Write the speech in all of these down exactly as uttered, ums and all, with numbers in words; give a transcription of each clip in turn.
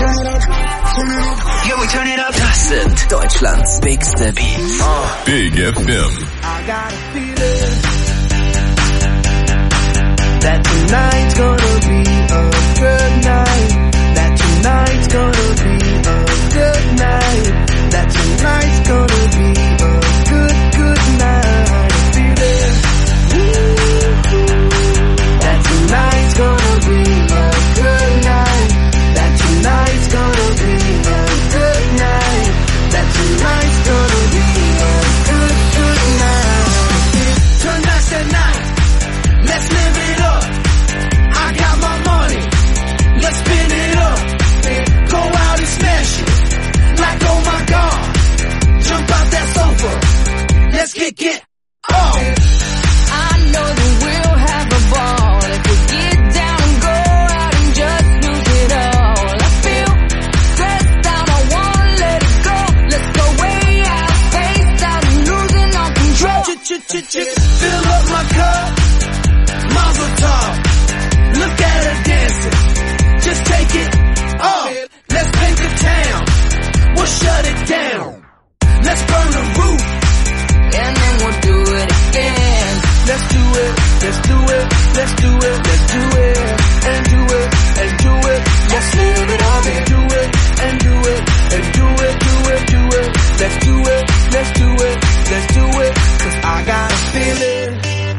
Yeah, we turn it up. Das sind Deutschlands bigste Beats. Uh. Big F M. I got a feeling that tonight's gonna be a good night. That tonight's gonna be a good night. That tonight's gonna be a good, good night. I feel it. That tonight's gonna be a good night. That tonight's gonna be a good night. That tonight's gonna be a good, good night. Tonight's the night. Let's live it up. I got my money. Let's spin it up. Go out and smash it. Like, oh my God. Jump out that sofa. Let's get get off. I know that we'll have a ball if we get down and go out and just lose it all. I feel stressed out. I wanna let it go. Let's go way out, face out, and losing all control. Fill up my cup. Mazel tov. Look at her dancing. Just take it off. Let's paint the town. We'll shut it down. Let's burn the roof. And then we'll do it again. Let's do it. Let's do it. Let's do it. Let's do it. And do it. And do it. Let's live it up. And do it. And do it. And do it. Do it. Do it. Let's do it. Let's do it. Let's do it. Cause I got a feeling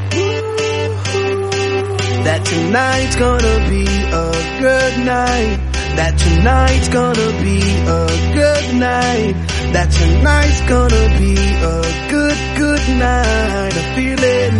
that tonight's gonna be a good night. That tonight's gonna be a good night. That tonight's gonna be a good, good night. I feel it.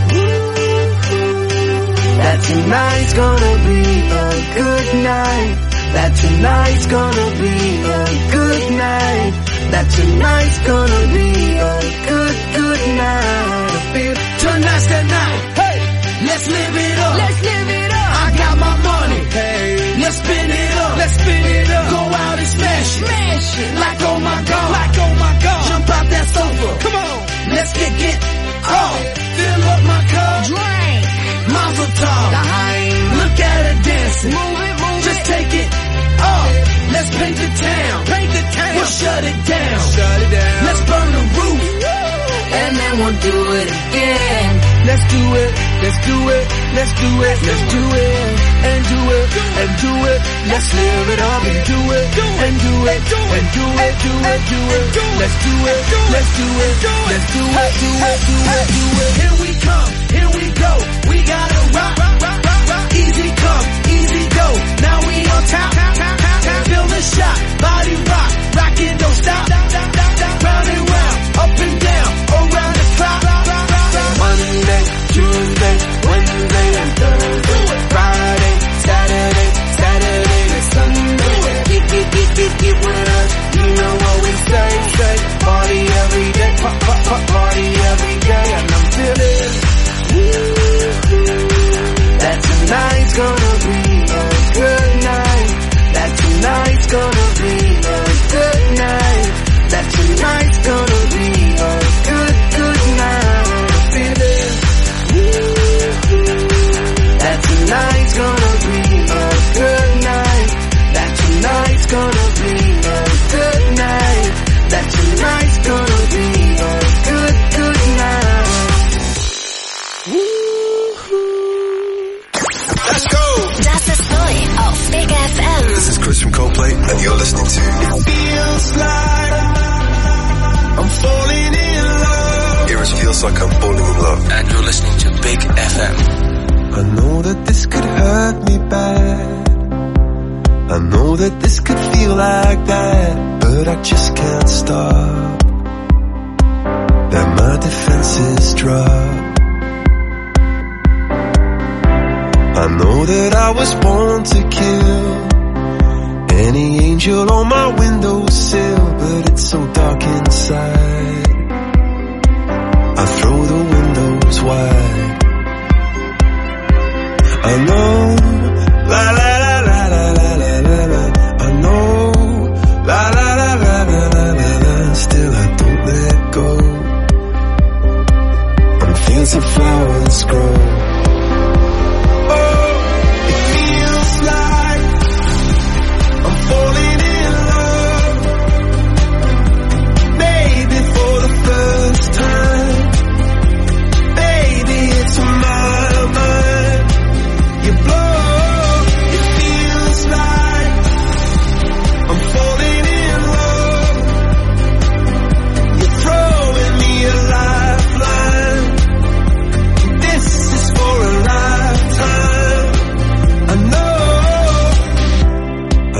That tonight's gonna be a good night. That tonight's gonna be a good night. That tonight's gonna be a good, good night. I feel tonight's the night. Hey, let's live it up. Let's live it up. I got my money. Hey, let's spin it up. Let's spin it up. Go out and smash it. Smash it. Like oh my God. Like oh my God. Jump out that sofa. Come on. Let's get get off. Fill up my cup. Drink. Mazel tov. Look at her dancing. Move it, move Just it. Take it off. Let's paint the town. Paint the town. We'll shut it down. Shut it down. Let's burn the roof. And then we'll do it again. Let's do it. Let's do it. Let's do it. Let's do it. And do it. And do it. Let's live it up and do it. And do it. And do it. Do it. Do it. Let's do it. Let's do it. Let's do it. Do it. Do it. Do it. Here we come. Here we go. We gotta rock. Easy come. Easy go. Now we on top. Feel the shot. Body rock. Rockin', don't stop. Round and round. Up and down. Around the clock. Monday, Tuesday, Wednesday, and Thursday. Friday, Saturday, Saturday, and Sunday. Keep, keep, keep, keep, keep with us. You know what we say, say. Party every day, pop, pop, pop, party every day. And I'm feeling that tonight's gonna be a good night. That tonight's gonna be a good night. That tonight's gonna be a good, good night. I feel it. That tonight's gonna be a good night. That tonight's gonna be a good night. That tonight's gonna be a good, good night. Let's go! Das ist neu auf Big F M. This is Chris from Coldplay, and you're listening to It feels like I'm falling in love. Here it feels like I'm falling in love. And you're listening to Big F M. I know that this could hurt me bad. I know that this could feel like that, but I just can't stop. That my defenses drop. I know that I was born to kill any angel on my windowsill, but it's so dark inside. I throw the windows wide. I know, la la la la la la la la la. I know, la la la la la la la la. Still I don't let go. And fields of flowers grow. Oh, it feels like I'm falling.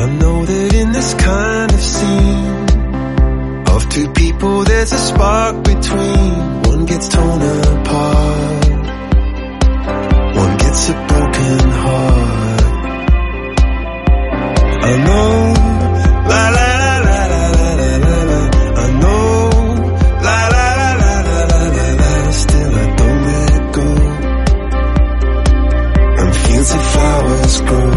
I know that in this kind of scene of two people there's a spark between. One gets torn apart, one gets a broken heart. I know, la la la la la la la la. I know, la la la la la la la la. Still I don't let go, and fields of flowers grow.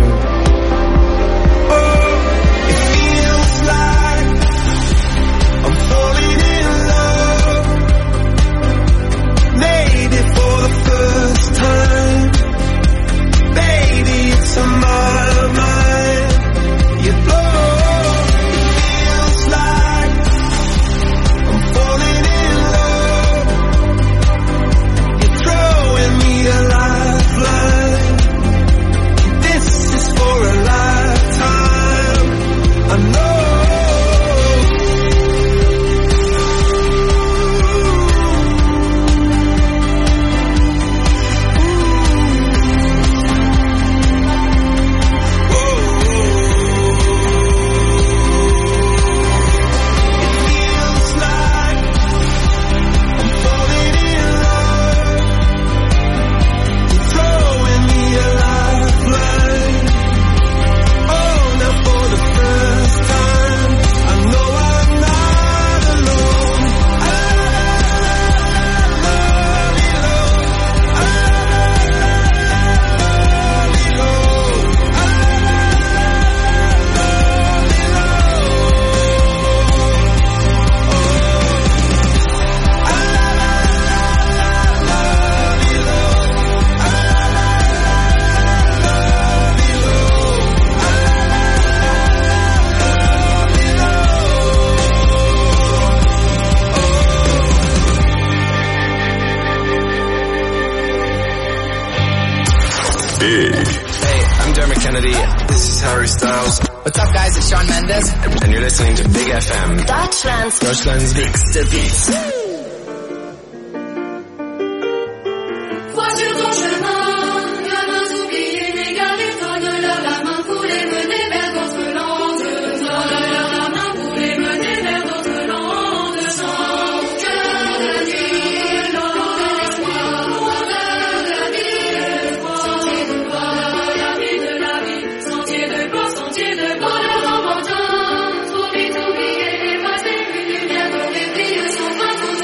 Deutschlands, Deutschlands bigste Beats. Trop vite oublié, passé, une lumière aurait brillé sans fin.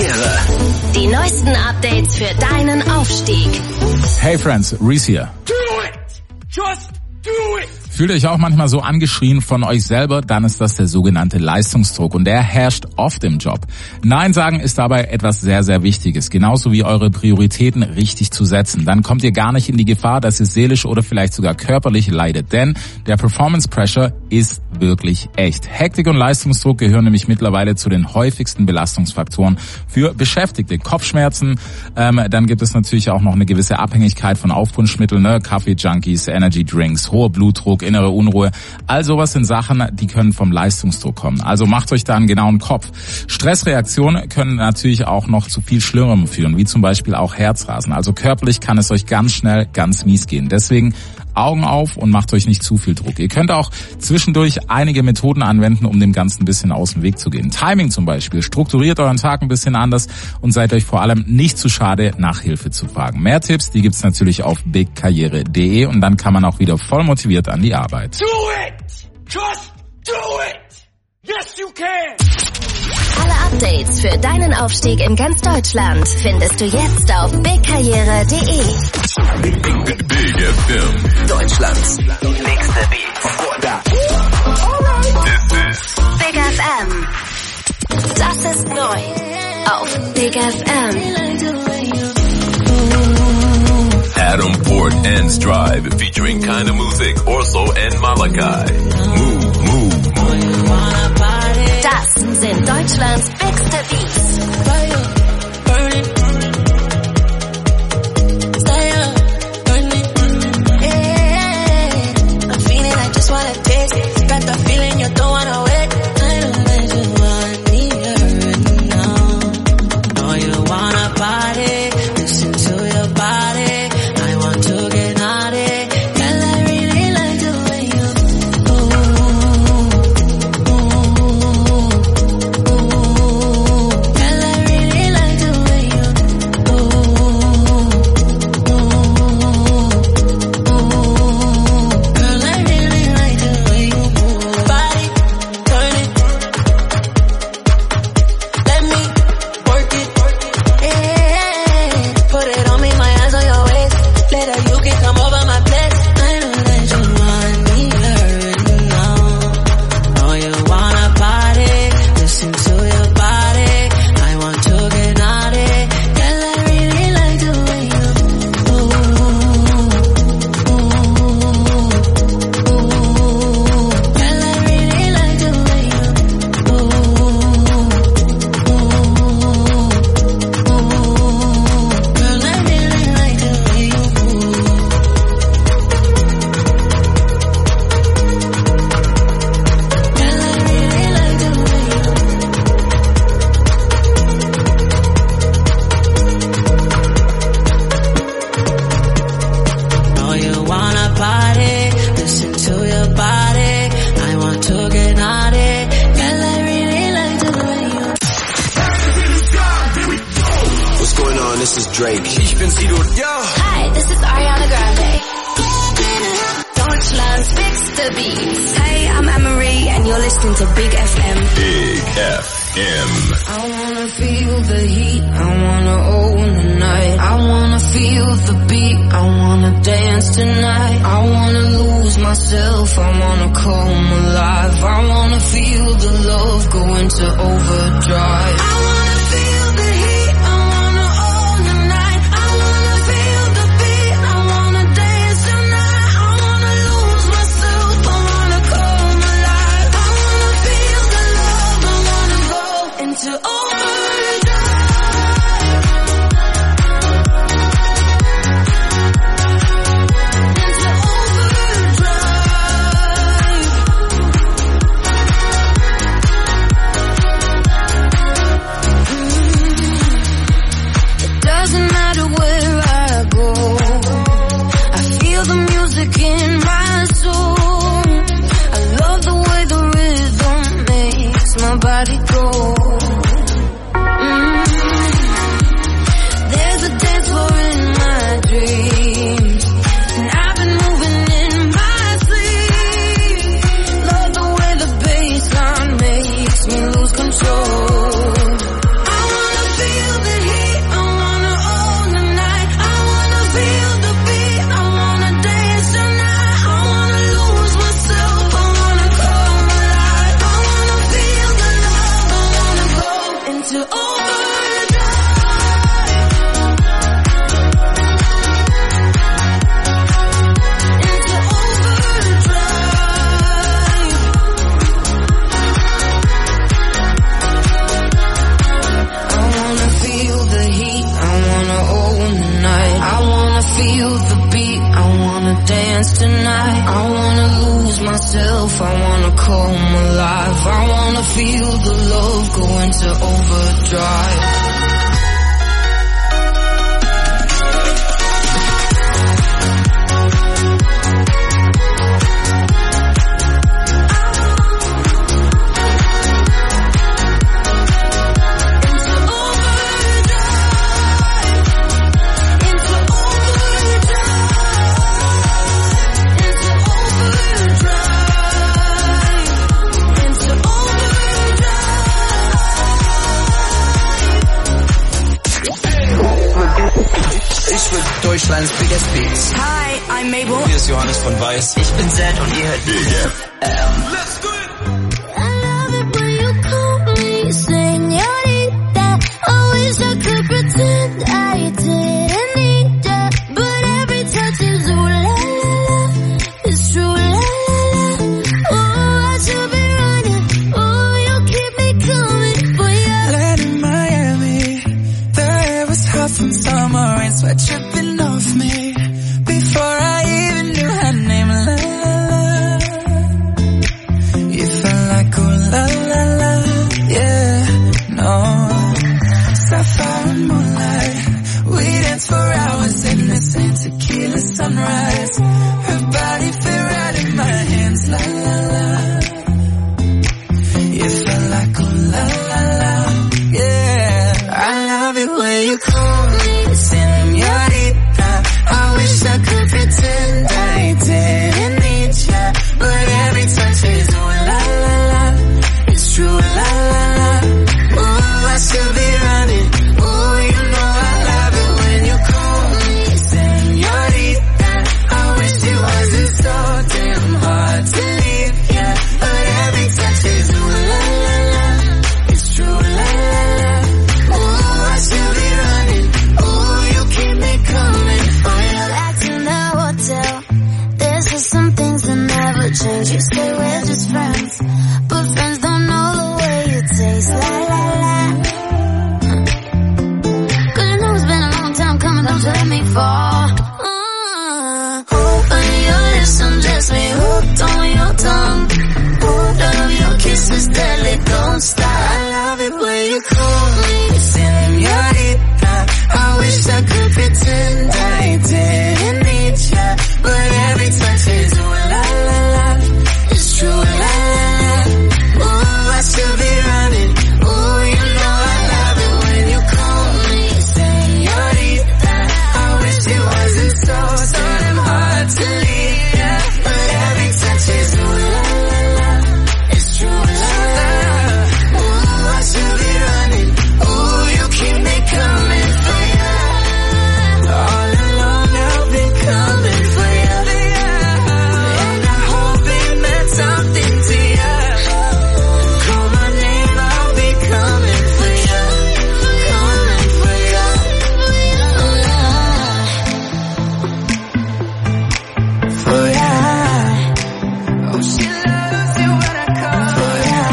Karriere. Die neuesten Updates für deinen Aufstieg. Hey Friends, Reese hier. Do it! Just do it! Fühlt euch auch manchmal so angeschrien von euch selber, dann ist das der sogenannte Leistungsdruck und der herrscht oft im Job. Nein sagen ist dabei etwas sehr, sehr Wichtiges, genauso wie eure Prioritäten richtig zu setzen. Dann kommt ihr gar nicht in die Gefahr, dass ihr seelisch oder vielleicht sogar körperlich leidet, denn der Performance Pressure ist wirklich echt. Hektik und Leistungsdruck gehören nämlich mittlerweile zu den häufigsten Belastungsfaktoren für Beschäftigte. Kopfschmerzen, ähm, dann gibt es natürlich auch noch eine gewisse Abhängigkeit von Aufputschmitteln, ne? Kaffee-Junkies, Energy-Drinks, hoher Blutdruck, innere Unruhe. All sowas sind Sachen, die können vom Leistungsdruck kommen. Also macht euch da einen genauen Kopf. Stressreaktionen können natürlich auch noch zu viel Schlimmerem führen, wie zum Beispiel auch Herzrasen. Also körperlich kann es euch ganz schnell ganz mies gehen. Deswegen Augen auf und macht euch nicht zu viel Druck. Ihr könnt auch zwischendurch einige Methoden anwenden, um dem Ganzen ein bisschen aus dem Weg zu gehen. Timing zum Beispiel. Strukturiert euren Tag ein bisschen anders und seid euch vor allem nicht zu schade, nach Hilfe zu fragen. Mehr Tipps, die gibt's natürlich auf big karriere punkt de und dann kann man auch wieder voll motiviert an die Arbeit. Do it! Just do it! Yes, you can! Alle Updates für deinen Aufstieg in ganz Deutschland findest du jetzt auf big karriere punkt de. Big F M. Deutschlands bigste Beats. This is Big F M. Das ist neu auf Big F M. Adam Port and Strive featuring Kinda Music, Orso and Malachi. Move, move, move. Das sind Deutschlands bigste Beats. Ich bin Sido, yo. Hi, this is Ariana Grande. Deutschland's bigste Beats. Hey, I'm Anne-Marie and you're listening to Big F M. Big F M. I wanna feel the heat, I wanna own the night. I wanna feel the beat, I wanna dance tonight. I wanna lose myself, I wanna come alive. I wanna feel the love go into overdrive. I wanna feel the heat, I wanna own the night. I wanna feel the beat, I wanna dance tonight. I wanna lose myself, I wanna come alive. I wanna feel the love, I wanna go into overdrive. In my soul, I love the way the rhythm makes my body go. into overdrive. Feel the beat, I wanna dance tonight. I wanna lose myself, I wanna come alive. I wanna feel the love go into overdrive. Deutschlands biggest beats. Hi, I'm Mabel. Hier ist Johannes von Weiß. Ich bin Zed und ihr hört Big F M. Let's do it! I love it when you call me señorita. I wish I could pretend I didn't need ya, but every touch is ooh la la la. It's true la la la. Oh, I should be running. Oh, you keep me coming for ya. Land in Miami, the air was hot from summer rain, sweat dripping off me before I even knew her name. La la la, you felt like ooh la la la, yeah, no. Sapphire and moonlight, we danced for hours in the same tequila sunrise. Her body fit right in my hands, la la la. You felt like ooh la la la, yeah. I love it when you call me señorita. I wish I could pretend I didn't need ya, but every touch is ooh la la la. It's true la la la. Ooh, I should be running. Ooh, you know I love it when you call me señorita. I wish it wasn't so damn hard to leave ya, but every touch is ooh la la la. It's true la la la. Ooh, I should be running. Ooh, you keep me coming for ya. Back to the hotel. There's just some things that never change. You stay with just friends, but friends don't know the way you taste. La la la. Cause I know it's been a long time coming, don't you let me fall. Uh, open your lips, undress me, hooked on your tongue. Hold of your kisses, deadly, don't stop. I love it when you call me señorita. I wish I could pretend I didn't need ya, but every touch is ooh la la la. It's true la la la. Ooh, I should be running. Ooh, you know I love it when you call me señorita. I wish it wasn't so, so damn hard to leave ya, but every touch is ooh la la la. It's true la la la. Ooh, I should be running. Ooh, you keep me coming for ya. All along I've been coming for ya, and I hope it meant something to ya. Call my name, I'll be coming for ya, coming for ya. For ya. Oh, she loves it when I call for ya.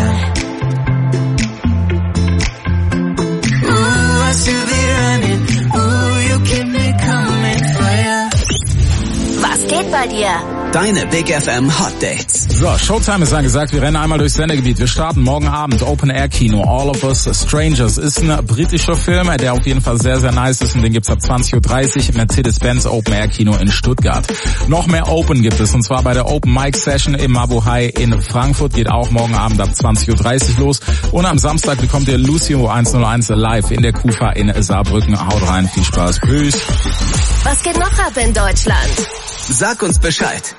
Ooh, I should be running. Ooh, you keep me coming for ya. Was geht bei dir? Deine Big F M Hot Dates. So, Showtime ist angesagt. Wir rennen einmal durchs Sendegebiet. Wir starten morgen Abend Open Air Kino. All of Us Strangers ist ein britischer Film, der auf jeden Fall sehr, sehr nice ist, und den gibt's ab zwanzig Uhr dreißig im Mercedes-Benz Open Air Kino in Stuttgart. Noch mehr Open gibt es, und zwar bei der Open Mic Session im Mabuhay in Frankfurt. Geht auch morgen Abend ab zwanzig Uhr dreißig los. Und am Samstag bekommt ihr Lucio hunderteins live in der Kufa in Saarbrücken. Haut rein, viel Spaß. Tschüss. Was geht noch ab in Deutschland? Sag uns Bescheid.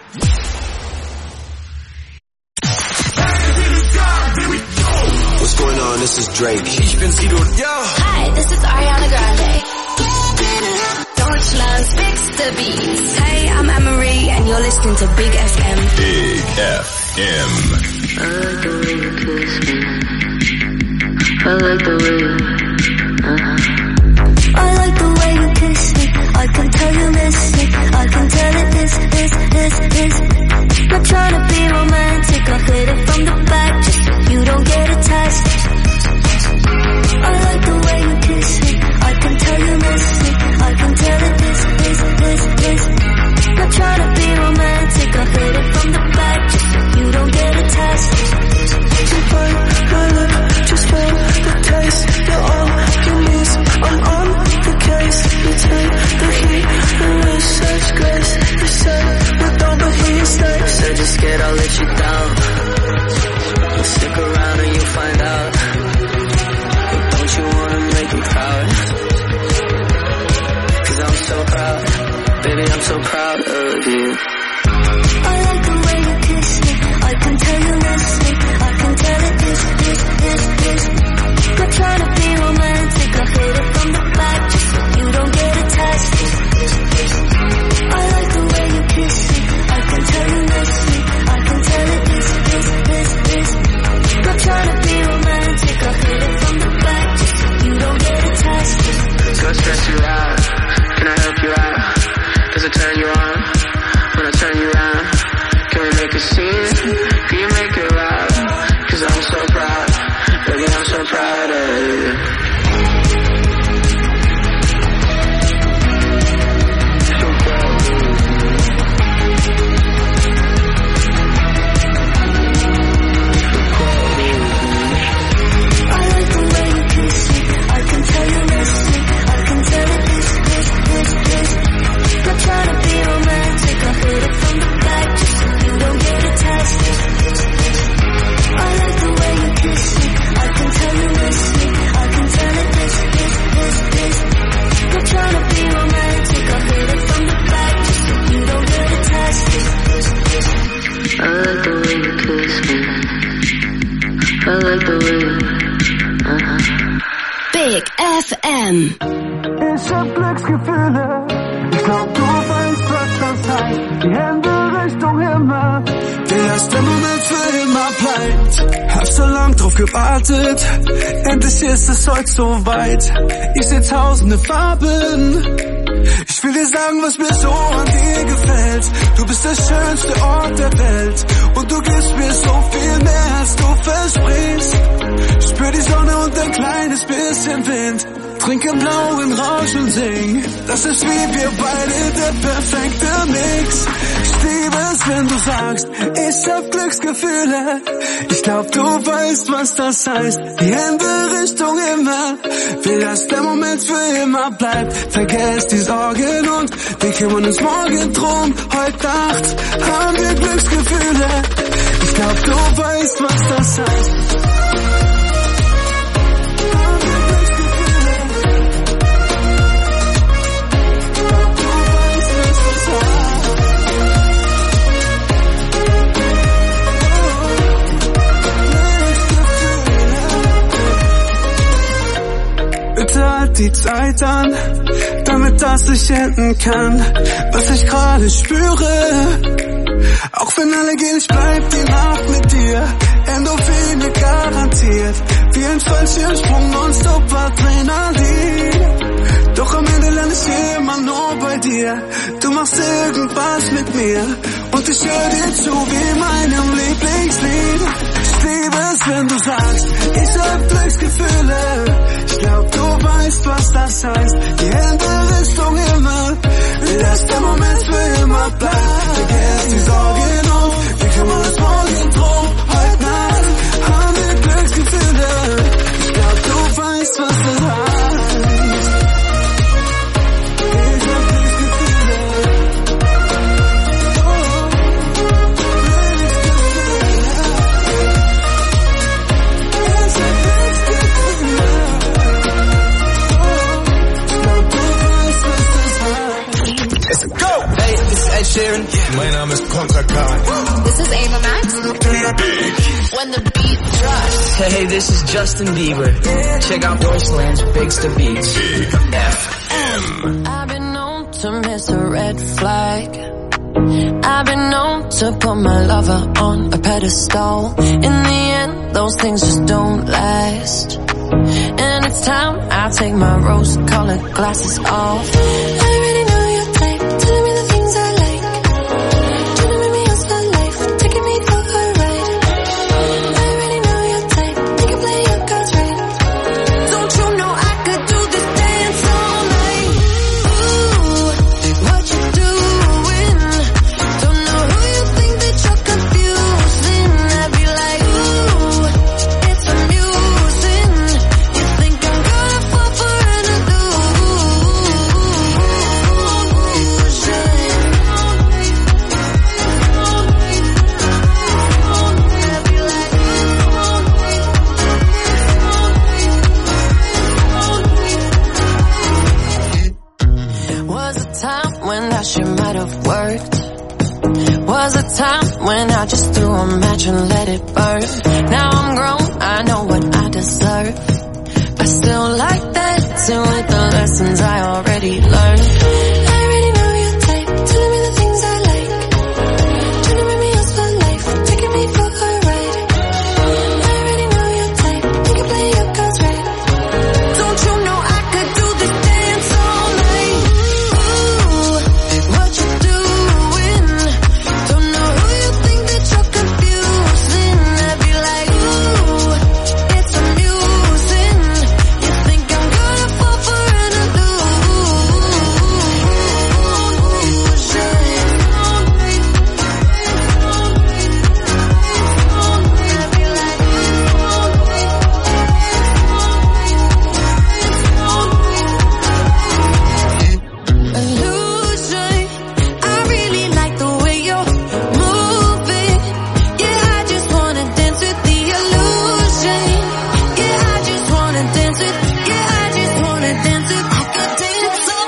What's going on? This is Drake. Ich bin Sido. Yo. Hi, this is Ariana Grande. Deutschlands bigste Beats. Hey, I'm Anne-Marie and you're listening to Big F M. Big F M. I like the way you, uh-huh. I like the way you kiss me. I can tell you miss me. I can tell it is, is, is, is. Not trying to be romantic. I hit it from the back just so you don't get attached. I like the way you kiss me. I can tell you miss me. I can tell it is, is, is, is. Not trying to be romantic. I hit it from the back just so you don't get attached. You bite my lip, just feel the taste. You're on your knees, I'm on the case. You take the heat, and with such grace. You say we don't, but he stays. Said you're scared I'll let you down. Well, stick around and you'll find out. But don't you wanna make him proud? Cause I'm so proud, baby, I'm so proud of you. I like the way you kiss me. I can tell you miss me. I can tell it is, is, is, is. Not trying to be romantic. I hit it from the back just so you don't get attached. I like the way you kiss me. I can tell you miss me. I can tell it is, is, is, is. Not trying to be romantic. I hit it from the back just so you don't get attached. Do I stress you out? Can I help you out? Does it turn you on? When I turn you around, can we make a scene? Can you make it loud? Cause I'm so proud, baby, I'm so proud of you. So proud of you. I like the way you kiss me. I can tell you miss me. I can tell it is, is, is, is. Not trying to be romantic. I hit it from the back just so you don't get attached. I like the way you kiss me. I can tell you miss me. I can tell it is, is, is, is. Not trying to be romantic. I hit it from the back just so you don't get attached. I like the way you kiss me. I like the way you, uh-huh. Big F M. Ich hab Glücksgefühle. Ich glaub, du weißt, was das heißt. Die Hände Richtung Himmel. Der erste Moment für immer bleibt. Hab so lang drauf gewartet. Endlich ist es heute so weit. Ich seh tausende Farben. Ich will dir sagen, was mir so an dir gefällt. Du bist der schönste Ort der Welt. Und du gibst mir so viel mehr, als du versprichst. Spür die Sonne und ein kleines bisschen Wind. Trink im blauen Rausch und sing. Das ist wie wir beide, der perfekte Mix. Ich liebe es, wenn du sagst, ich hab Glücksgefühle. Ich glaub, du weißt, was das heißt. Die Hände Richtung Himmel. Will, dass der Moment für immer bleibt. Vergesst die Sorgen und wir kümmern uns morgen drum. Heute Nacht haben wir Glücksgefühle. Ich glaub, du weißt, was das heißt. Halt die Zeit an, damit das nicht enden kann, was ich gerade spüre. Auch wenn alle gehen, ich bleib die Nacht mit dir. Endorphine garantiert, wie ein Fallschirmsprung, nonstop Adrenalin. Doch am Ende lande ich immer nur bei dir. Du machst irgendwas mit mir und ich hör dir zu wie meinem Lieblingslied. Ich liebe es, wenn du sagst, ich hab Glücksgefühle. Ich glaub, du weißt, was das heißt. Die Hände Richtung Himmel. Lass der Moment für immer bleiben. Vergesst die Sorgen auf. Wir kümmern uns morgen drum. Heute Nacht haben wir Glücksgefühle. Ich glaub, du weißt, was das heißt. Ich hab Glücksgefühle. Oh, Sheeran. Mein Name ist Contra K. This is Ava Max. When the beat drops. Hey, this is Justin Bieber. Check out Deutschland's Bigster Beats. Big F M. I've been known to miss a red flag. I've been known to put my lover on a pedestal. In the end, those things just don't last. And it's time I take my rose-colored glasses off. I already know your type, telling me the things I like, trying to make me else my life, taking me for a ride. I already know your type, you can play your cards right. Don't you know I could do this dance all night? Ooh, what you doing? Don't know who you think that you're confusing. I'd be like, ooh, it's amusing. You think I'm gonna fall for an illusion? Was a time when that shit might have worked. Was a time when I just threw a match and let it burn. Now I'm grown, I know what I deserve. I still like dancing with the lessons I already learned. I already know your type, telling me the things I like, trying to make me else my life, taking me for a ride. I already know your type, you can play your cards right. Don't you know I could do this dance all night? Ooh, what you doing? Don't know who you think that you're confusing. I'd be like, ooh, it's amusing. You think I'm gonna fall for an illusion. I really like the way you're moving. Yeah, I just wanna dance with the illusion. Yeah, I just wanna dance with. Yeah, I just wanna dance with. I could dance all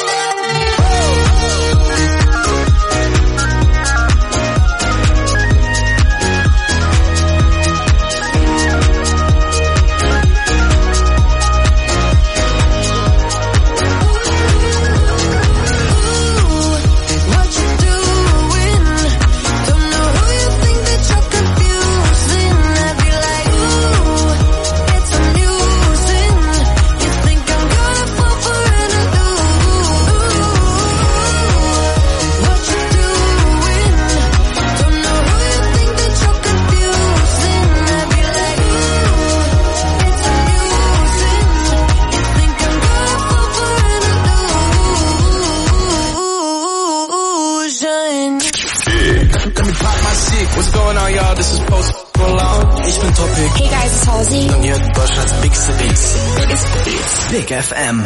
what you doing? Don't know who you think that you're confusing. I'd be like, ooh, it's amusing. You think I'm gonna fall for an illusion? What you doing? Don't know who you think that you're confusing. I'd be like, ooh, it's amusing. You think I'm gonna fall for an illusion? Let me pop my shit. What's going on, y'all? This is Post Malone. Ich bin Topic. Hey guys, it's Halsey. Und ihr hört Deutschlands Bigste Beats. Bigste Beats. Big F M.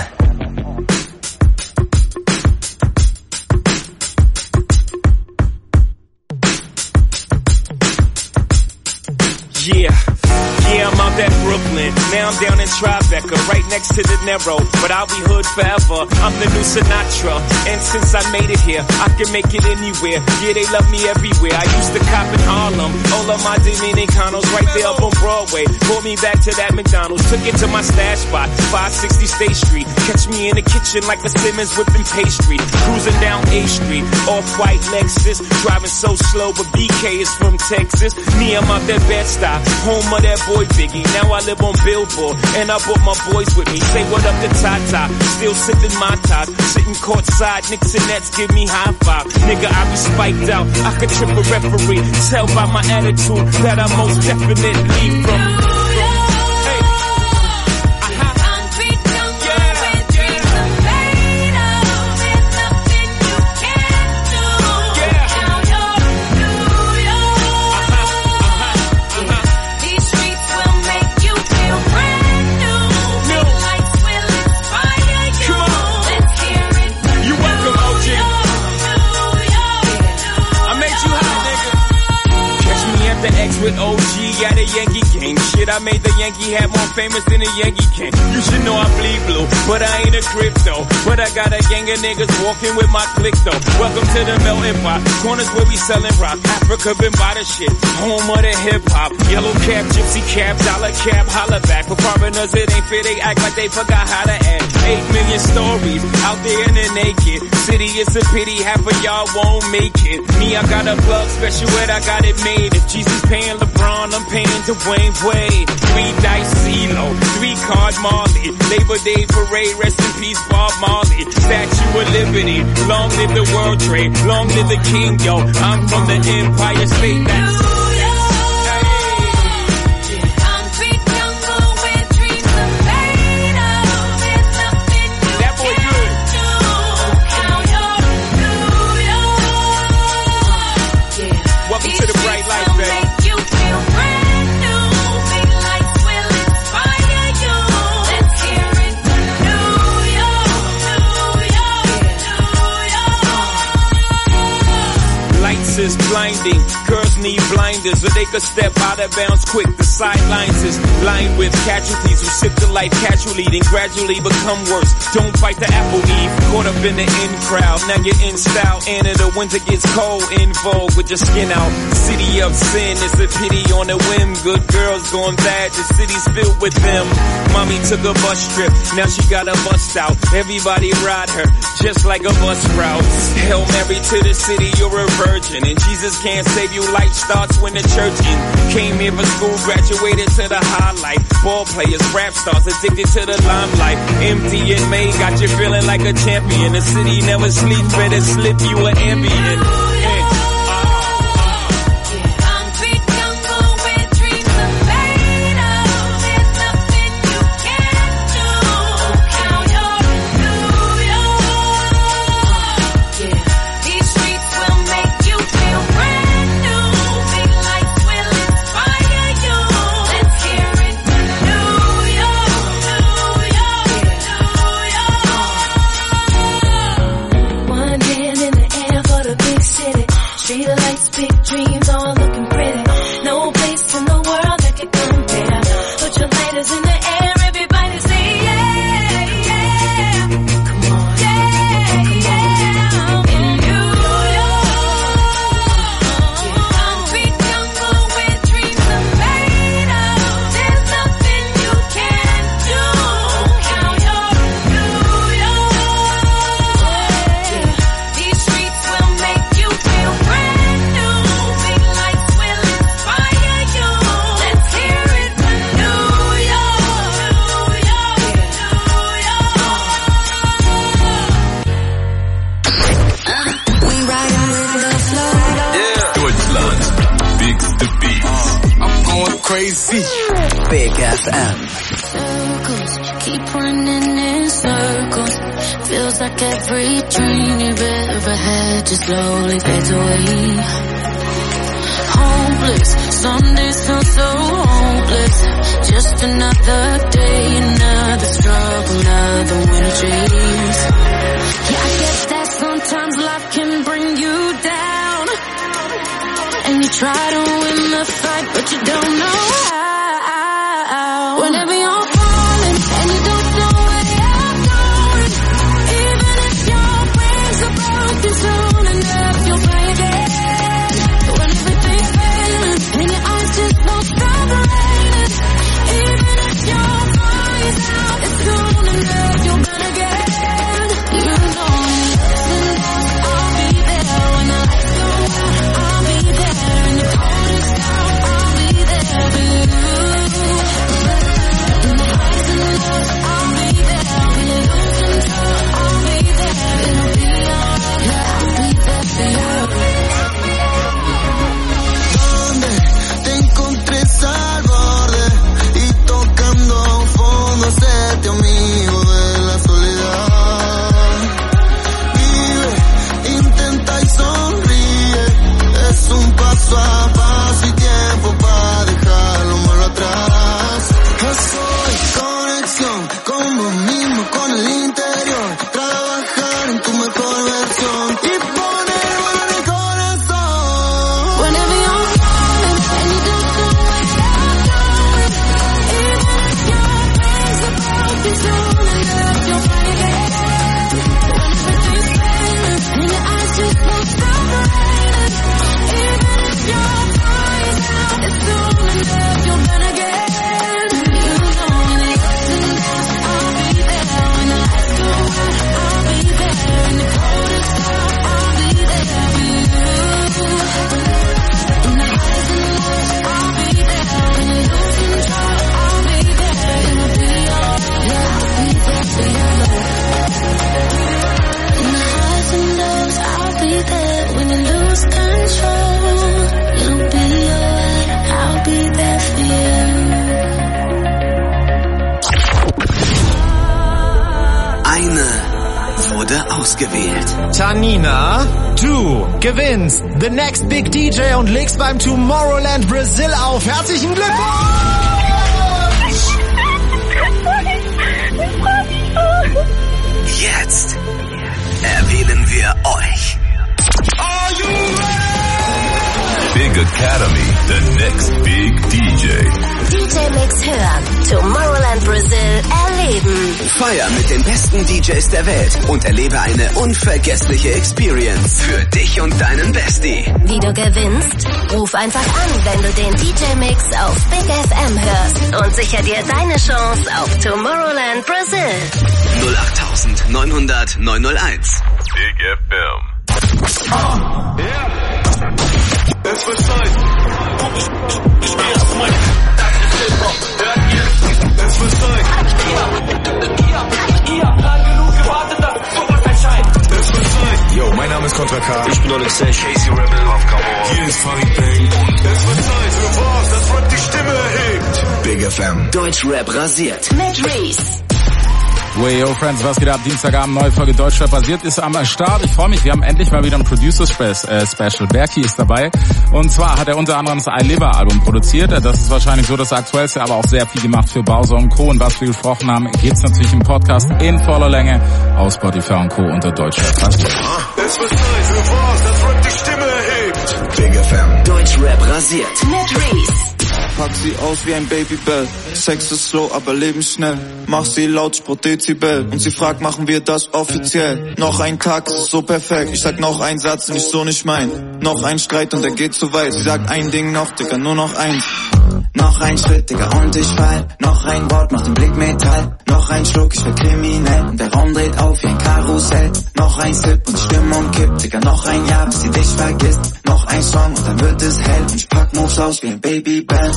Yeah, yeah, I'm out at Brooklyn. Now I'm down in Tribeca, right next to De Niro. But I'll be hood forever. I'm the new Sinatra. And since I made it here, I can make it anywhere. Yeah, they love me everywhere. I used to cop in Harlem. All of my Dominicanos right there up on Broadway. Brought me back to that McDonald's. Took it to my stash spot, five sixty State Street. Catch me in the kitchen like a Simmons whipping pastry. Cruising down A Street, off-white Lexus. Driving so slow, but B K is from Texas. Me, I'm out that Bed-Stuy, home of that boy Biggie. Now I live on Billboard, and I brought my boys with me. Say what up to Tata, still sipping my top. Sitting courtside, Knicks and Nets give me high five. Nigga, I be spiked out, I could trip a referee. Tell by my attitude that I most definitely from. With O G at a Yankee game. Shit, I made the Yankee hat more famous than a Yankee can. You should know I bleed blue, but I ain't a crypto. But I got a gang of niggas walking with my click though. Welcome to the melting pot. Corners where we selling rock. Africa been by the shit. Home of the hip hop. Yellow cap, gypsy cap, dollar cap, holla back. For foreigners it ain't fair, they act like they forgot how to act. Eight million stories out there in the naked city. It's a pity half of y'all won't make it. Me, I got a plug special where I got it made. If Jesus paying LeBron, I'm paying Dwayne Wade. me. Three dice CeeLo, three card Marley. Labor Day parade, rest in peace Bob Marley. Statue of Liberty, long live the World Trade, long live the King, yo. I'm from the Empire State. That's is blinding. Girls need blinders so they could step out of bounds quick. The sidelines is lined with casualties who sip the life casually and gradually become worse. Don't fight the apple eve. Caught up in the in crowd. Now you're in style. And in the winter gets cold. In vogue with your skin out. City of sin is a pity on a whim. Good girls going bad. The city's filled with them. Mommy took a bus trip. Now she got a bust out. Everybody ride her just like a bus route. Hail Mary to the city. You're a virgin. And Jesus can't save you, life starts when the church in. Came here for school, graduated to the highlight. Ball players, rap stars, addicted to the limelight. Empty in May, got you feeling like a champion. The city never sleeps, better slip you an ambient. Yeah. Crazy. Big F M. Circles, keep running in circles. Feels like every dream you've ever had just slowly fades away. Hopeless, some days feel so hopeless. Just another day, another struggle, another winter chase. Yeah, I guess that sometimes life can bring you down. And you try to win the fight, but you don't know how. Whenever you're falling and you don't know where you're going, even if your wings are broken, soon enough you'll fly again. When everything's failing and your eyes just won't stop raining, even if your fire's out, it's soon enough you'll burn again. You know me, listen, I'll be there when the lights go out. I'll be there and the cold is down. I'll be there for you. wurde ausgewählt. Tanina, du gewinnst The Next Big D J und legst beim Tomorrowland Brazil auf. Herzlichen Glückwunsch! Jetzt erwählen wir euch. Are you ready? Big Academy, the next big D J. D J Mix hören, Tomorrowland Brazil erleben. Feier mit den besten D Js der Welt und erlebe eine unvergessliche Experience für dich und deinen Bestie. Wie du gewinnst? Ruf einfach an, wenn du den D J Mix auf Big F M hörst und sicher dir deine Chance auf Tomorrowland Brazil. null acht neun null null neun null eins. Big F M. Ah, yeah. Es wird Zeit. Es wird Zeit. Ihr habt lang genug gewartet, dass sowas erscheint. Es wird Zeit. Yo, mein Name ist Contra K. Ich bin Alexei. Casey Rebel auf Kamera. Hier ist Farid Bang. Es wird Zeit für was, das Rap die Stimme erhebt. Big F M. Deutschrap rasiert. Mit Reese. Way, yo, Friends, was geht ab? Dienstagabend, neue Folge Deutschrap basiert ist am Start. Ich freue mich, wir haben endlich mal wieder ein Producer-Special. Berki ist dabei. Und zwar hat er unter anderem das I Liver Album produziert. Das ist wahrscheinlich so das aktuellste, aber auch sehr viel gemacht für Bowser und Co. Und was wir gesprochen haben, geht's natürlich im Podcast in voller Länge aus Spotify und Co. unter Deutschrap rasiert. Es wird Zeit für was, das Rap die Stimme erhebt. Big F M. Deutschrap rasiert. Mit Reese. Pack sie aus wie ein Babybell. Sex ist slow, aber Leben schnell. Mach sie laut, Sport Dezibel. Und sie fragt, machen wir das offiziell? Noch ein Tag, es ist so perfekt. Ich sag noch einen Satz, den ich so nicht mein. Noch ein Streit und der geht zu weit. Sie sagt ein Ding noch, Digga, nur noch eins. Noch ein Schritt, Digga, und ich fall. Noch ein Wort, macht den Blick Metall. Noch ein Schluck, ich werd kriminell. Und der Raum dreht auf wie ein Karussell. Noch ein Sip und die Stimmung kippt. Digga, noch ein Jahr, bis sie dich vergisst. Noch ein Song und dann wird es hell. Und ich pack Moves aus wie ein Babybell.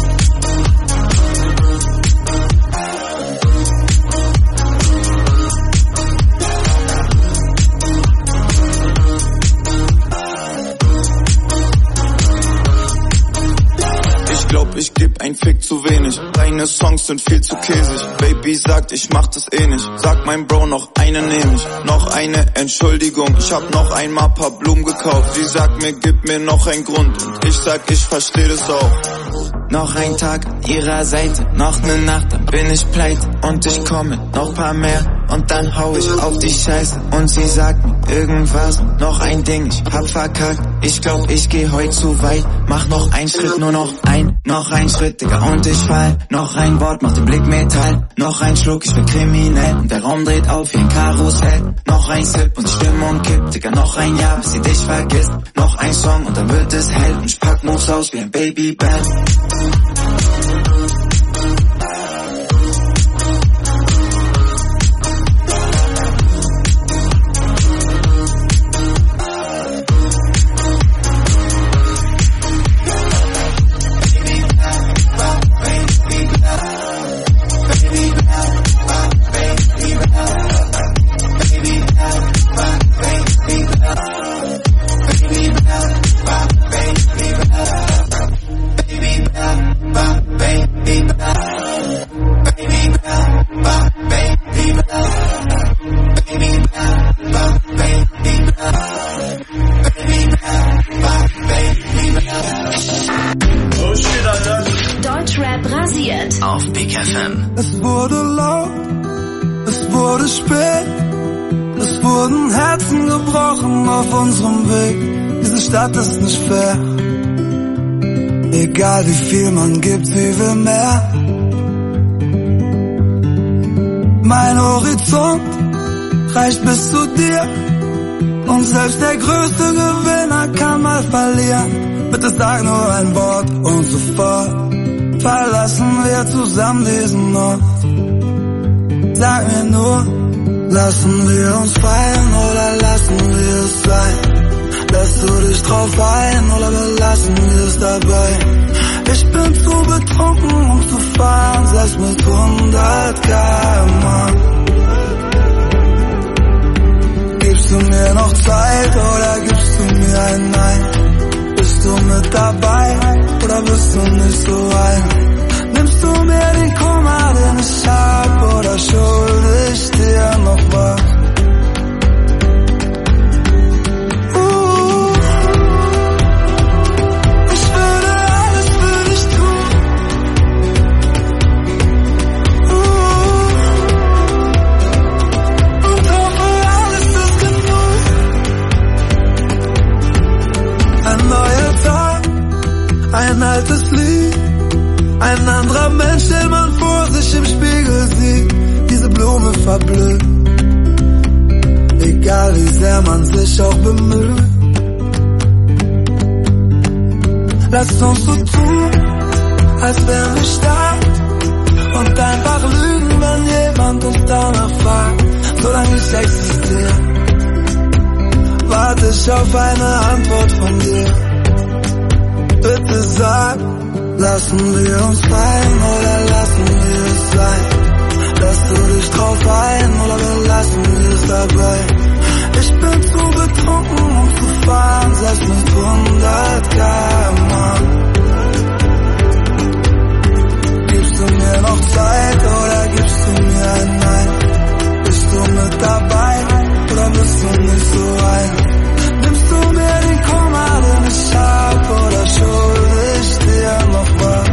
Ich geb ein Fick zu wenig, deine Songs sind viel zu käsig. Baby sagt, ich mach das eh nicht. Sag mein Bro, noch eine nehm ich. Noch eine Entschuldigung, ich hab noch einmal paar Blumen gekauft. Sie sagt mir, gib mir noch einen Grund. Und ich sag, ich versteh das auch. Noch ein Tag an ihrer Seite, noch ne Nacht, dann bin ich pleite. Und ich komme, noch paar mehr, und dann hau ich auf die Scheiße. Und sie sagt mir irgendwas, noch ein Ding, ich hab verkackt. Ich glaub, ich geh heut zu weit. Mach noch einen Schritt, nur noch ein, noch ein Schritt, Digga, und ich fall. Noch ein Wort, macht den Blick Metall. Noch ein Schluck, ich bin kriminell. Und der Raum dreht auf wie ein Karussell. Noch ein Sip und die Stimmung kippt, Digga, noch ein Jahr, bis sie dich vergisst. Noch ein Song und dann wird es hell. Und ich pack Moves aus wie ein Babybell. Deutschrap rasiert. Auf Big F M. Es wurde laut, es wurde spät, es wurden Herzen gebrochen auf unserem Weg. Diese Stadt ist nicht fair. Egal wie viel man gibt, sie will mehr. Mein Horizont reicht bis zu dir. Und selbst der größte Gewinner kann mal verlieren. Bitte sag nur ein Wort und sofort verlassen wir zusammen diesen Ort. Sag mir nur, lassen wir uns feiern oder lassen wir es sein? Lässt du dich drauf ein oder belassen wir es dabei? Ich bin zu betrunken, um zu fahren, selbst mit hundert Kilometer pro Stunde. Gibst du mir noch Zeit oder gibst du mir ein Nein? Bist du mit dabei oder bist du nicht so ein? Nimmst du mir den Kummer, den ich hab, oder schuld ich dir noch was? sich auch bemühen. Lass uns so tun, als wären wir stark und einfach lügen, wenn jemand uns danach fragt. Solange ich existiere, warte ich auf eine Antwort von dir. Bitte sag, lassen wir uns fallen oder lassen wir es sein? Lässt du dich drauf ein oder wir lassen wir es dabei? Ich bin zu betrunken, um zu fahren, selbst mit hundert Kilometer pro Stunde. Gibst du mir noch Zeit oder gibst du mir ein Nein? Bist du mit dabei oder bist du nicht so ein? Nimmst du mir den Kummer, den ich hab, oder schulde ich dir noch was?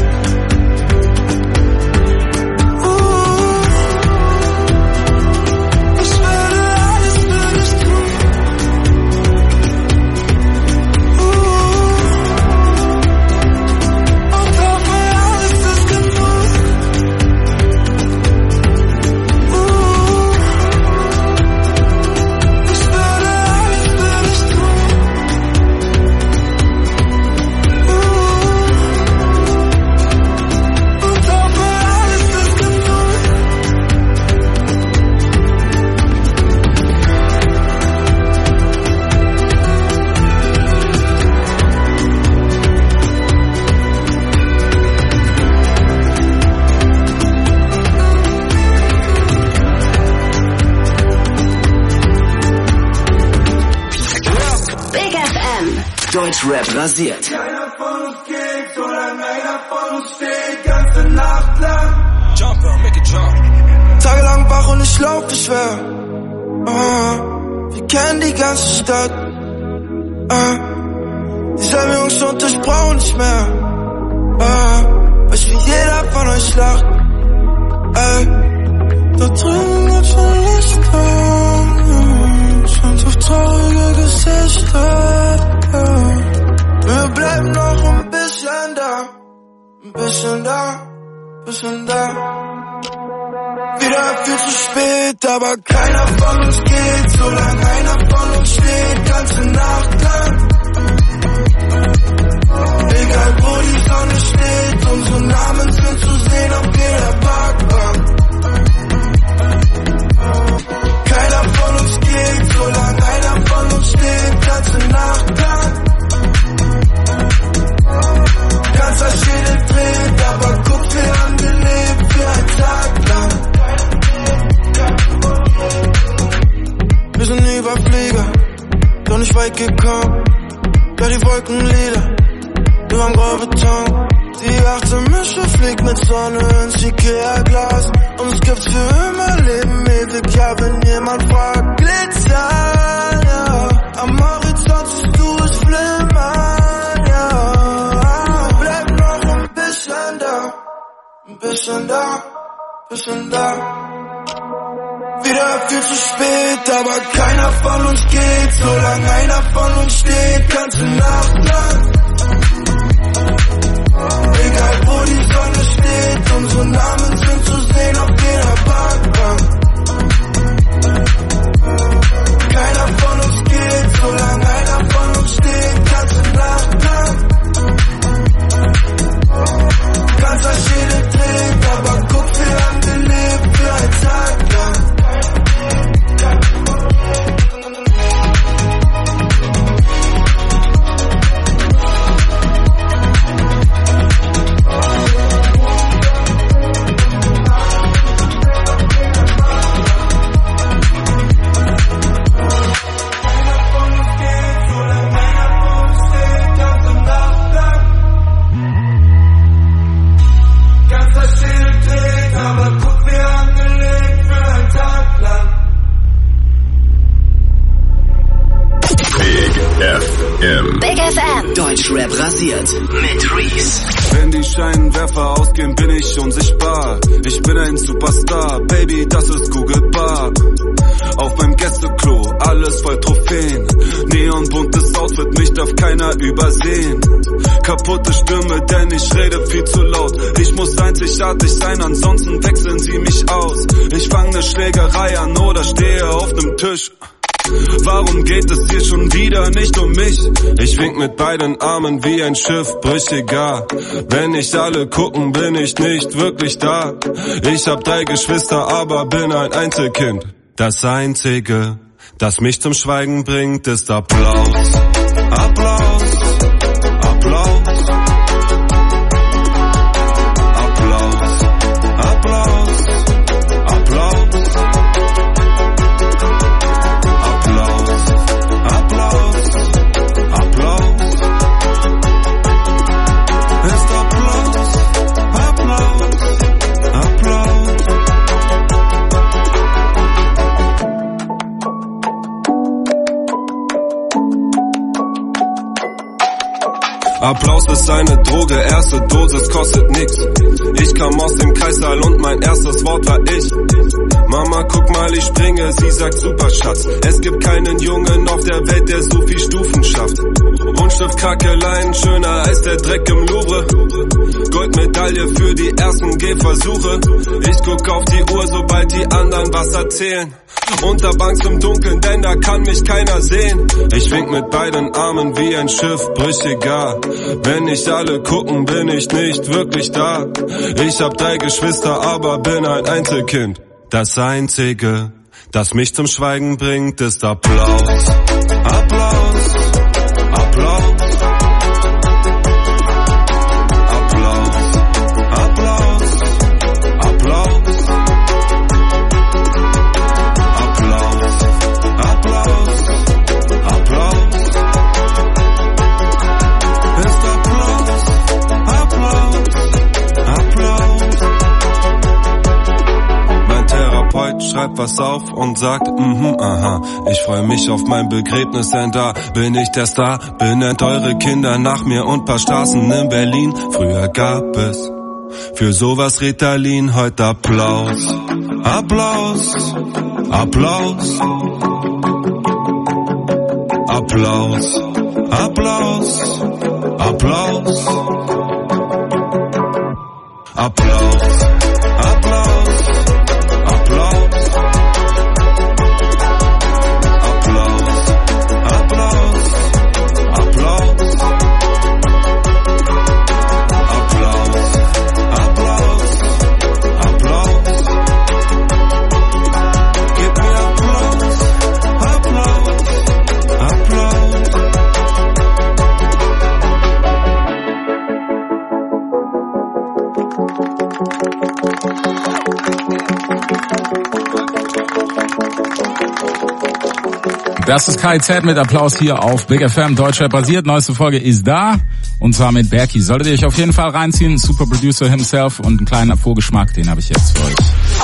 Deutschrap rasiert. Keiner von uns geht, solange einer von uns steht, ganze Nacht lang. Jump, bro, make it jump. Tagelang wach und ich lauf nicht schwer. Uh, wir kennen die ganze Stadt. Uh, dieselben Jungs und ich brauch nicht mehr. Uh, weiß wie jeder von euch lacht. Uh, da drüben gibt's ein Lichter. Scheint auf traurige Gesichter. Wir bleiben noch ein bisschen da, ein bisschen da, bisschen da. Wieder viel zu spät, aber keiner von uns geht, solange einer von uns steht, ganze Nacht lang. Egal wo die Sonne steht, unsere Namen sind zu sehen auf jeder Parkbank. Keiner von uns geht, solange einer von uns steht, ganze Nacht lang. Ganzer Schädel dreht, aber guck, wir haben gelebt für einen Tag lang. Wir sind Überflieger, doch nicht weit gekommen. Ja, die Wolken lila, überm Graubeton. Die achtzehn Mische fliegt mit Sonne ins Ikea-Glas. Und es gibt's für immer, Leben ewig, ja, wenn jemand fragt. Glitzer, ja, am Horizont siehst du es flimmern, ja. Bleib noch ein bisschen da, ein bisschen da, bisschen da. Wieder viel zu spät, aber keiner von uns geht, solange einer von uns steht, ganze Nacht lang. Egal wo die Sonne steht, unsere Namen sind zu sehen auf jeder Parkbank. Keiner von uns geht, solange einer von uns steht, ganze Nacht lang. Ganzer Schädel dreht, aber guck, wir haben gelebt für einen Tag lang. Big F M. Deutschrap rasiert. Mit Reese. Wenn die Scheinwerfer ausgehen, bin ich unsichtbar. Ich bin ein Superstar, Baby, das ist googlebar. Auf meinem Gästeklo, alles voll Trophäen. Neonbuntes Outfit, mich darf keiner übersehen. Kaputte Stimme, denn ich rede viel zu laut. Ich muss einzigartig sein, ansonsten wechseln sie mich aus. Ich fange ne Schlägerei an oder stehe auf nem Tisch. Warum geht es hier schon wieder nicht um mich? Ich wink mit beiden Armen wie ein Schiff, brüchiger. Wenn nicht alle gucken, bin ich nicht wirklich da. Ich hab drei Geschwister, aber bin ein Einzelkind. Das Einzige, das mich zum Schweigen bringt, ist Applaus. Applaus. Applaus. Applaus ist eine Droge, erste Dosis kostet nix. Ich kam aus dem Kreissaal und mein erstes Wort war ich. Mama, guck mal, ich springe, sie sagt super Schatz. Es gibt keinen Jungen auf der Welt, der so viel Stufen schafft. Buntstift, Krackeleien, schöner als der Dreck im Louvre. Goldmedaille für die ersten Gehversuche. Ich guck auf die Uhr, sobald die anderen was erzählen. Unterbanks im Dunkeln, denn da kann mich keiner sehen. Ich wink mit beiden Armen wie ein Schiff, brüchiger. Wenn nicht alle gucken, bin ich nicht wirklich da. Ich hab drei Geschwister, aber bin ein Einzelkind. Das Einzige, das mich zum Schweigen bringt, ist Applaus. Applaus. Applaus. Schreibt was auf und sagt, mhm, aha. Ich freu mich auf mein Begräbnis, denn da bin ich der Star. Benennt eure Kinder nach mir und paar Straßen in Berlin. Früher gab es für sowas Ritalin, heute Applaus. Applaus. Applaus. Applaus. Applaus. Applaus. Applaus. Das ist K I Z mit Applaus hier auf Big F M. Deutschrap basiert. Neueste Folge ist da. Und zwar mit Berky. Solltet ihr euch auf jeden Fall reinziehen. Super Producer himself und ein kleiner Vorgeschmack, den habe ich jetzt für euch.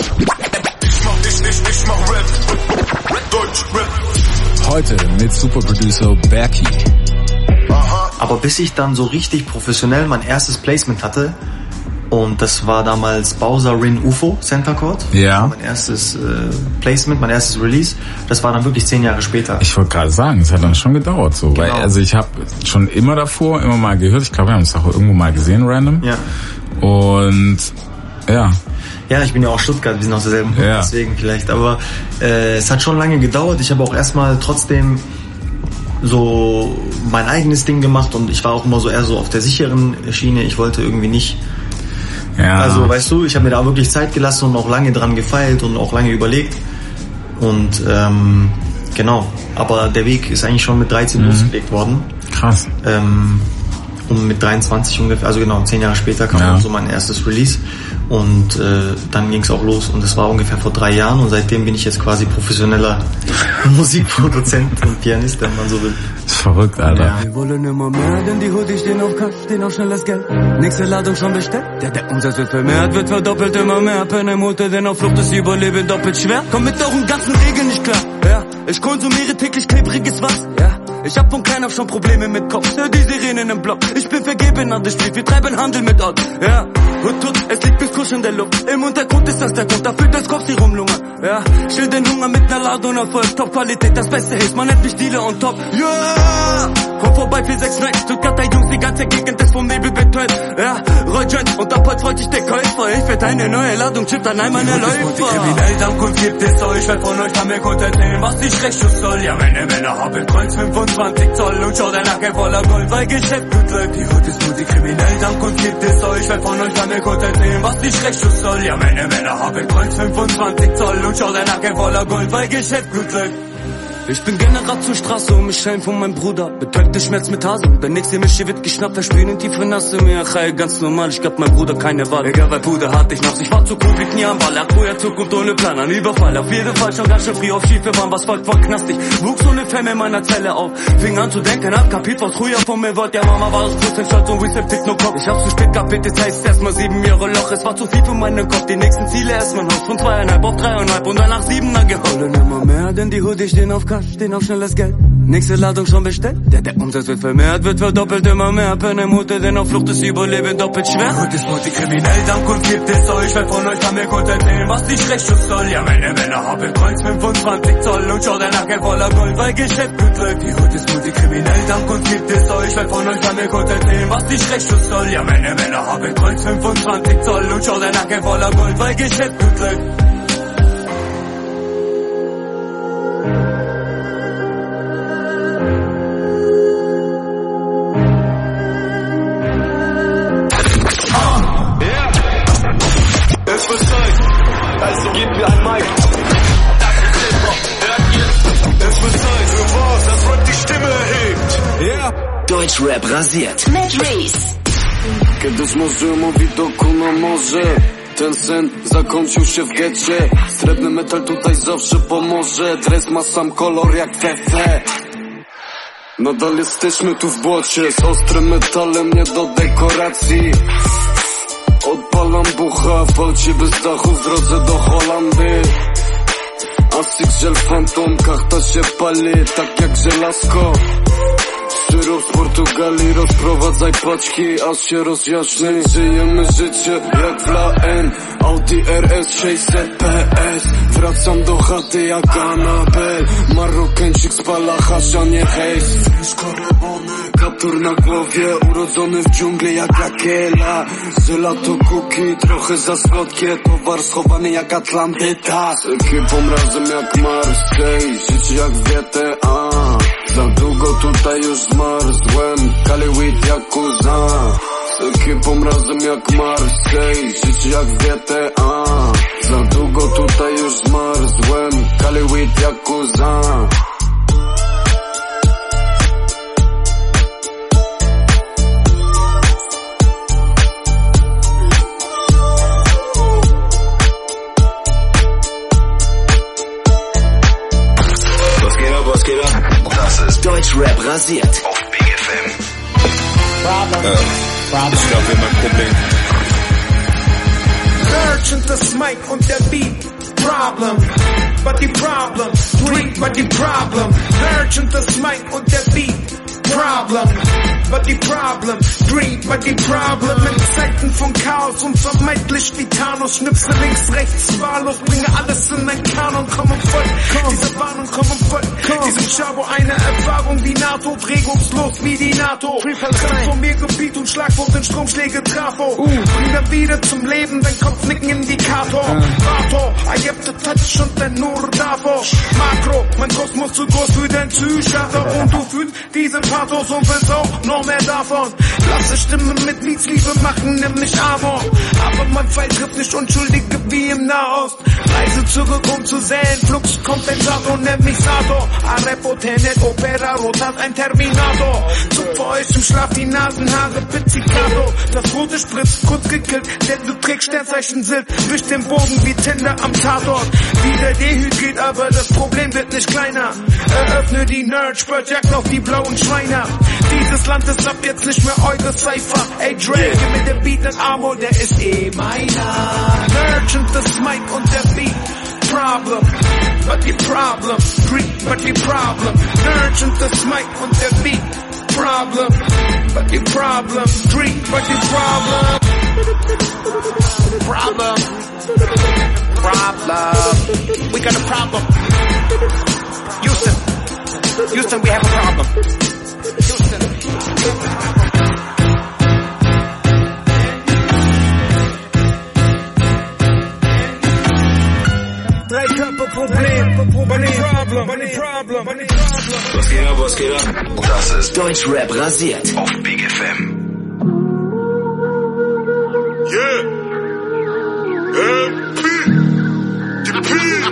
Heute mit Super Producer Berky. Aber bis ich dann so richtig professionell mein erstes Placement hatte, und das war damals Bowser Rin U F O Center Court. Ja. Mein erstes äh, Placement, mein erstes Release. Das war dann wirklich zehn Jahre später. Ich wollte gerade sagen, es hat dann schon gedauert so. Genau. Weil, also ich habe schon immer davor, immer mal gehört. Ich glaube, wir haben es auch irgendwo mal gesehen, random. Ja. Und ja. Ja, ich bin ja auch Stuttgart, wir sind aus derselben Hut, ja. Deswegen vielleicht. Aber äh, es hat schon lange gedauert. Ich habe auch erstmal trotzdem so mein eigenes Ding gemacht. Und ich war auch immer so eher so auf der sicheren Schiene. Ich wollte irgendwie nicht... Ja. Also, weißt du, ich habe mir da wirklich Zeit gelassen und auch lange dran gefeilt und auch lange überlegt. Und ähm, genau, aber der Weg ist eigentlich schon mit dreizehn mhm. losgelegt worden. Krass. Ähm, und mit dreiundzwanzig ungefähr, also genau, zehn Jahre später kam ja. dann so mein erstes Release. Und äh, dann ging's auch los und das war ungefähr vor drei Jahren und seitdem bin ich jetzt quasi professioneller Musikproduzent und Pianist, wenn man so will. Das ist verrückt, Alter. Ja. Wir wollen immer mehr, denn die Hoodies stehen auf Cash, stehen auf schnelles Geld. Nächste Ladung schon bestellt, der der Umsatz wird vermehrt, wird verdoppelt immer mehr. Penne Mutter, denn auf Flucht ist Überleben doppelt schwer. Komm mit euren ganzen Regeln nicht klar, ja. Ich konsumiere täglich klebriges Wasser, ja. Ich hab von klein auf schon Probleme mit Kopf, hör die Sirenen im Block. Ich bin vergeben an das Spiel, wir treiben Handel mit Ort, ja. Hut, hut, es liegt bis Kusch in der Luft. Im Untergrund ist das der Grund, dafür das Kopf die rumlungern, ja. Schill den Hunger mit ner Ladung Erfolg, Top-Qualität, das beste Haze, man nennt mich Dealer und Top, ja. Komm vorbei, vier sechs neun, Stuttgarter Jungs, die ganze Gegend ist vom Nebel betäubt, ja. roll Joint und ab heute freut sich der Käufer. Ich werd eine neue Ladung, chippt an all meine Läufer. Kriminell, dank uns gibt es so, ich werd von euch kann mir gut erzählen, was die Schreckschuss soll. Ja, meine Männer haben Kreuz fünfundzwanzig Zoll und schau der Nacke voller Gold, weil Geschäft gut läuft. Die Hut ist multikriminell, dank uns gibt es so, ich werd von euch kann mir gut erzählen, was die Schreckschuss soll. Ja, meine Männer haben Kreuz fünfundzwanzig Zoll und schau der Nacke voller Gold, weil Geschäft gut läuft. Ich bin General zur Straße und mich schein von meinem Bruder. Betäubte Schmerz mit Hasen. Der nächste Mischi wird geschnappt, verspielen in tiefe Nasse. Mir achai, ganz normal, ich gab meinem Bruder keine Wahl. Egal, weil Bruder hatte ich noch. Ich war zu cool, blieb nie am Ball. Er vorher Zukunft ohne Plan, an Überfall. Auf jeden Fall schon ganz schön früh auf Schiefe waren, was folgt war Knast. Ich wuchs ohne Femme in meiner Zelle auf. Fing an zu denken, hab kapiert, was früher von mir wollt. Ja, Mama war aus Prozentstolz und Reset tickt no Kopf. Ich hab's zu spät kapiert, jetzt heißt erstmal sieben Jahre Loch. Es war zu viel für meinen Kopf. Die nächsten Ziele erstmal Haus von zweieinhalb auf dreieinhalb und danach siebener geholt. Und immer mehr, denn die Hoodies stehen auf Cash, stehen auf schnelles Geld. Nächste Ladung schon bestellt. Der, der Umsatz wird vermehrt, wird verdoppelt, immer mehr. Penne Mutter, denn auf Flucht ist Überleben doppelt schwer. Gut ist multikriminell, dank uns gibt es so. Ich werd von euch kann mir gut erzählen, was die Schreckschuss soll. Ja, meine Männer haben Kreuz fünfundzwanzig Zoll und schau der Nacke voller Gold, weil Geschäft gut läuft. Die Hut ist multikriminell, dank uns gibt es so. Ich werd von euch kann mir gut erzählen, was die Schreckschuss soll. Ja, meine Männer haben Kreuz fünfundzwanzig Zoll und schau der Nacke voller Gold, weil Geschäft gut läuft. Also gib mir ein Mic. Das ist Hip-Hop, hört ihr? Es wird Zeit für was, das Rap die Stimme erhebt. Yeah. Deutschrap rasiert. Mit Reese. Kiedyś może mówi to kuna może. Ten sen zakończył się w getcie. Srebrny metal tutaj zawsze pomoże. Dres ma sam kolor jak Fefe. Nadal jesteśmy tu w błocie. Z ostrym metalem nie do dekoracji. Odpalam bucha, walczy bez dachu w drodze do Holandii. A Six Gel Phantom, kachta się pali, tak jak żelazko. Syrop z Portugalii, rozprowadzaj paczki, aż się rozjaśni. Żyjemy życie jak w La N, Audi R S sześćset P S. Wracam do chaty jak Anabel. Marokańczyk spala hasz, a nie hejs. Kaptur na głowie, urodzony w dżungli jak Lakela. Zyla to kuki, trochę za słodkie. Towar schowany jak Atlantyta. Z ekipą razem jak Marseille, życie jak w G T A. Za długo tutaj już zmarzłem, Kali weed jak Kuza. Z ekipą razem jak Marseille, życie jak w G T A. Za długo tutaj już zmarzłem, Kali weed jak Kuza. Deutschrap rasiert. Auf B F M. Problem. Äh, Problem. Ich glaube, wir haben ein Problem. Merchant, das Mic und der Beat. Problem. But the problem. Drink, but the problem. Merchant, das Mic und der Beat. Problem. But the problem. Drink, but the problem. In Zeiten von Chaos und vermeintlich wie Thanos. Schnipse links, rechts, wahllos. Bringe alles in ein Kanon. Komm und folg. Diese Warnung, komm und folg. Diesem Schabo eine Erfahrung wie NATO. Regungslos wie die NATO. Komm von mir Gebiet und Schlagwort in Stromschläge Trafo. Bring dann wieder zum Leben, dein Kopfnicken Indikator. Vato, I have to touch und dann nur davor. Makro, mein Kosmos zu groß für den Psychiater. Und du fühlst diese Pathos und willst auch noch mehr davon. Lasse Stimmen mit Liebe machen, nämlich Amor. Aber mein Pfeil trifft nicht Unschuldige wie im Nahost. Reise zurück, um zu sehen, Fluxkompensator, nenn mich Sato. Arepo, Tenet, Opera, Rotat, ein Terminator. Zug vor euch im Schlaf, die Nasenhaare, Pizzicato. Das rote Spritz, kurz gekillt, denn du trägst Sternzeichen Silt. Wisch den Boden wie Tinder am Tatort. Wieder dehydriert, aber das Problem wird nicht kleiner. Eröffne die Nerd-Spurt, jagt auf die blauen Schweiner. Dieses Land ist ab jetzt nicht mehr eure Cypher. Ey Dre, yeah. Gib mir den Beat in Armor, der ist eh meiner. Merchant, das Mic und der Beat. Problem, but the problem. Drink, but the problem. Merchant, das Mic und der Beat. Problem, but the problem. Drink, but the problem. Problem. Problem. We got a problem. Houston. Houston, we have a problem. Houston. problem, money problem, money problem. Was geht ab, was geht ab? Das ist Deutschrap rasiert auf Big F M. Yeah. M P. Die P.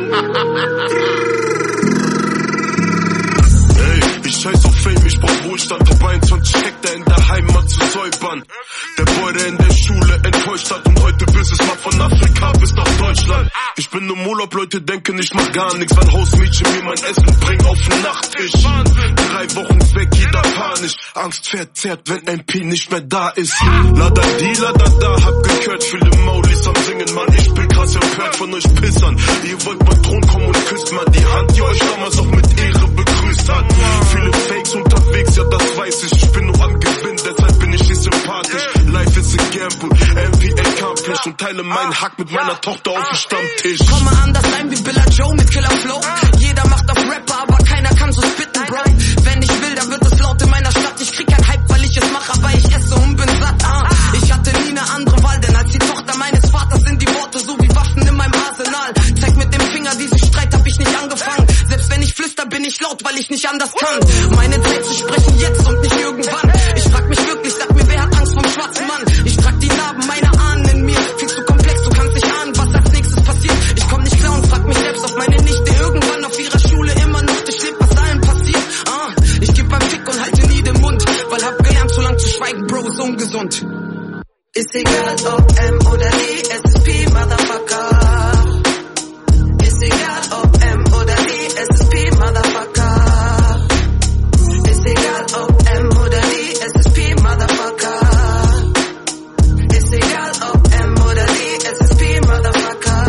Ey, ich scheiß auf Fame, ich brauch Wohlstand. Top einundzwanzig Hektar in der Heimat zu säubern. Der Boy, der in der Schule enttäuscht hat und heute Businessman von Afrika bis nach Deutschland. Ich bin im Urlaub, Leute denken, ich mach gar nichts, weil Hausmädchen mir mein Essen bringen auf den Nachttisch. Drei Wochen weg, jeder panisch. Angst verzerrt, wenn M P nicht mehr da ist. Lada die, lada da, hab gehört, viele Maulis am Singen, Mann. Ich bin krass empört von euch Pissern. Ihr wollt mal Thron kommen und küsst mal die Hand, die euch damals auch mit Ehre begrüßt hat. Viele Fakes unterwegs, ja das weiß ich. Ich bin nur am Gewinn, deshalb bin ich nicht sympathisch. Life is a gamble, M P accomplished und teile meinen Hack mit meiner Tochter auf dem Stammtisch. Komme anders rein wie Billa Joe mit Killer Flow. Jeder macht auf Rapper, aber keiner kann so spitten, Bro. Wenn ich will, dann wird es laut in meiner Stadt. Ich krieg kein Hype, weil ich es mache, aber ich esse und bin satt. Ah. Ich hatte nie eine andere Wahl, denn als die Tochter meines Vaters sind die Worte so wie Waffen in meinem Arsenal. Zeig mit dem Finger, diesen Streit hab ich nicht angefangen. Selbst wenn ich flüster, bin ich laut, weil ich nicht anders kann. Meine Zeit zu sprechen jetzt und nicht irgendwann. Ich frag mich wirklich, sag mir, wer hat Angst vom schwarzen Mann? Ich trag die Narben meiner Ahnen in mir. Viel zu komplex, du kannst nicht ahnen, was als nächstes passiert. Ich komm nicht klar und frag mich selbst, ob meine Nichte irgendwann auf ihrer Schule immer noch durchlebt, was allen passiert. Ah, ich geb beim Fick und halte nie den Mund, weil hab gelernt, zu lang zu schweigen, Bro, ist ungesund. Ist egal, ob M oder D, S S P, Motherfucker. Ist egal, ob M oder D, S S P, Motherfucker. Ist egal, ob M oder D, S S P, Motherfucker. Ist egal, ob M oder D, S S P, Motherfucker.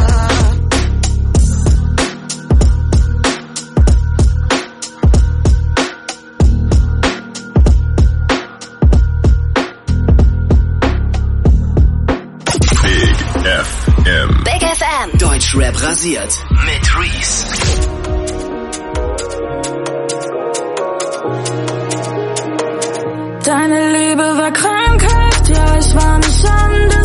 Big F M. Big F M. Deutschrap rasiert mit Reese. Deine Liebe war Krankheit, ja, ich war nicht anders.